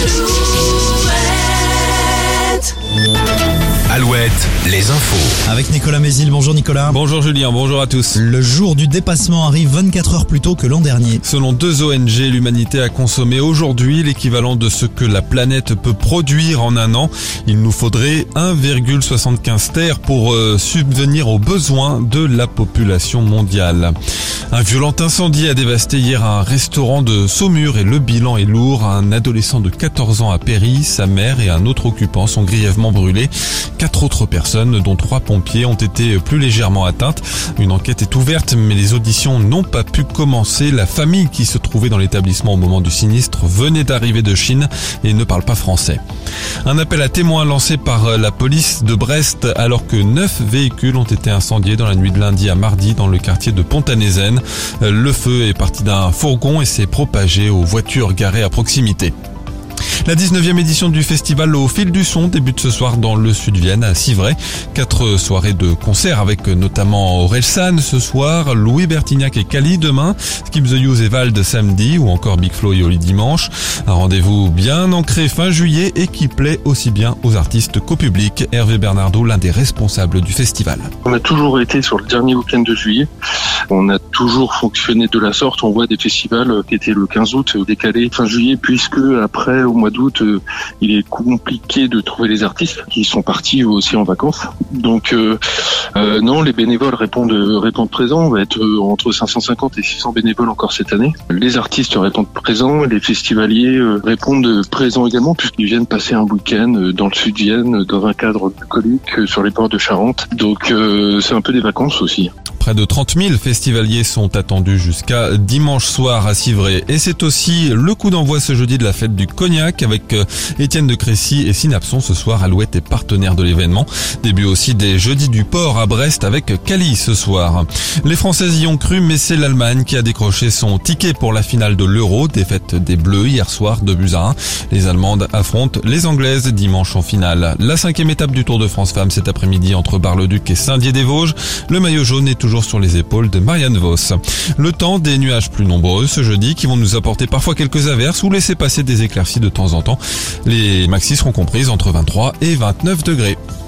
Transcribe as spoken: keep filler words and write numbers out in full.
Alouette, les infos. Avec Nicolas Mézil. Bonjour Nicolas. Bonjour Julien, bonjour à tous. Le jour du dépassement arrive vingt-quatre heures plus tôt que l'an dernier. Selon deux O N G, l'humanité a consommé aujourd'hui l'équivalent de ce que la planète peut produire en un an. Il nous faudrait un virgule soixante-quinze terres pour euh, subvenir aux besoins de la population mondiale. Un violent incendie a dévasté hier un restaurant de Saumur et le bilan est lourd. Un adolescent de quatorze ans a péri, sa mère et un autre occupant sont grièvement brûlés. Quatre autres personnes, dont trois pompiers, ont été plus légèrement atteintes. Une enquête est ouverte, mais les auditions n'ont pas pu commencer. La famille qui se trouvait dans l'établissement au moment du sinistre venait d'arriver de Chine et ne parle pas français. Un appel à témoins lancé par la police de Brest alors que neuf véhicules ont été incendiés dans la nuit de lundi à mardi dans le quartier de Pont-à-Nézen. Le feu est parti d'un fourgon et s'est propagé aux voitures garées à proximité. La dix-neuvième édition du festival Au Fil du Son débute ce soir dans le Sud-Vienne à Civray. Quatre soirées de concerts avec notamment Orelsan ce soir, Louis Bertignac et Cali demain, Skip the Use et Vald samedi ou encore Big Flo et Oli dimanche. Un rendez-vous bien ancré fin juillet et qui plaît aussi bien aux artistes qu'au public. Hervé Bernardo, l'un des responsables du festival. On a toujours été sur le dernier week-end de juillet. On a toujours fonctionné de la sorte. On voit des festivals qui étaient le quinze août décalés fin juillet puisque après au mois d'août, il est compliqué de trouver les artistes qui sont partis aussi en vacances. Donc euh, euh, non, les bénévoles répondent répondent présents. On va être entre cinq cent cinquante et six cents bénévoles encore cette année. Les artistes répondent présents, les festivaliers répondent présents également puisqu'ils viennent passer un week-end dans le Sud-Vienne dans un cadre bucolique sur les ports de Charente. Donc euh, c'est un peu des vacances aussi. Près de trente mille festivaliers sont attendus jusqu'à dimanche soir à Civray. Et c'est aussi le coup d'envoi ce jeudi de la fête du Cognac avec Étienne de Crécy et Synapson ce soir. Alouette est partenaire de l'événement. Début aussi des Jeudis du Port à Brest avec Cali ce soir. Les Françaises y ont cru, mais c'est l'Allemagne qui a décroché son ticket pour la finale de l'Euro. Défaite des Bleus hier soir, deux buts à un. Les Allemandes affrontent les Anglaises dimanche en finale. La cinquième étape du Tour de France Femmes cet après-midi entre Bar-le-Duc et Saint-Dié-des-Vosges. Le maillot jaune est toujours sur les épaules de Marianne Vos. Le temps, des nuages plus nombreux ce jeudi qui vont nous apporter parfois quelques averses ou laisser passer des éclaircies de temps en temps. Les maxis seront comprises entre vingt-trois et vingt-neuf degrés.